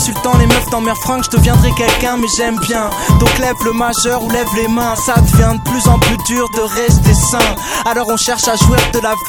insultant les meufs dans mes refrains que je deviendrai quelqu'un, mais j'aime bien. Donc lève le majeur ou lève les mains, ça devient de plus en plus dur de rester sain. Alors on cherche à jouer de la